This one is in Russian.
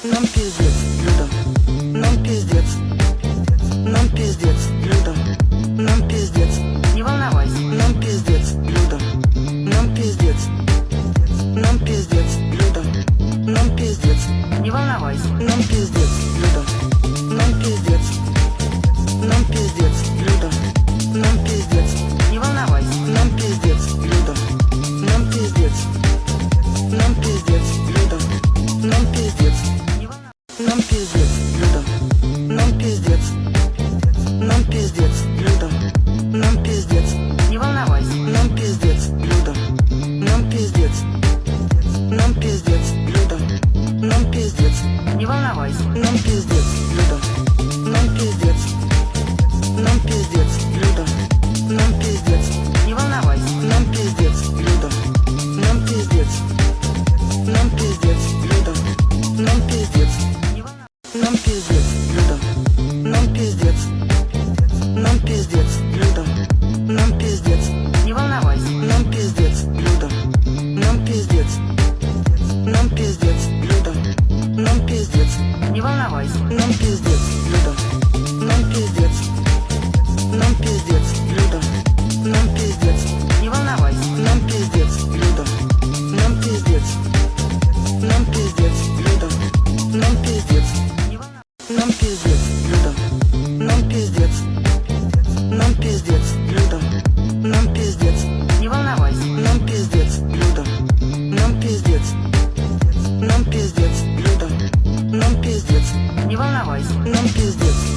Нам пиздец, людям. Нам пиздец. Нам пиздец, людям. Нам пиздец. Не волновайся. Нам пиздец, людям. Нам пиздец. Нам пиздец, людям. Нам пиздец. Не волновайся. Нам пиздец, людям. Нам пиздец. Нам пиздец, людям. Нам пиздец. Не волновайся. Нам пиздец, людям. Нам пиздец. Нам пиздец, людям. Нам пиздец. Не волновайся. Нам пиздец, людям. Нам пиздец. Нам пиздец, людям. Нам пиздец. Не волновайся. Нам пиздец, людям. Нам пиздец. Нам пиздец, людям. Нам пиздец. Не волновайся. Нам пиздец, людям. Нам пиздец. Нам пиздец, людям. Нам пиздец. Не волновайся. Нам пиздец, людям. Нам пиздец. Нам пиздец, людям. Нам пиздец. Не волновайся. Нам пиздец, людям. Нам пиздец. Нам пиздец, людям. Нам пиздец. Не волновайся. Нам пиздец, людям. Нам пиздец. Нам пиздец, людям. Нам пиздец. Не волновайся. Нам пиздец, людям. Нам пиздец. Нам пиздец, людям. Нам пиздец. Не волновайся. Нам пиздец, людям. Нам пиздец. Нам пиздец, людям. Нам пиздец. Не волновайся. Нам пиздец, людям. Нам пиздец. Нам пиздец, людям. Нам пиздец. Не волновайся. Нам пиздец, людям. Нам пиздец. Нам пиздец, людям. Нам пиздец. Не волновайся. Нам пиздец,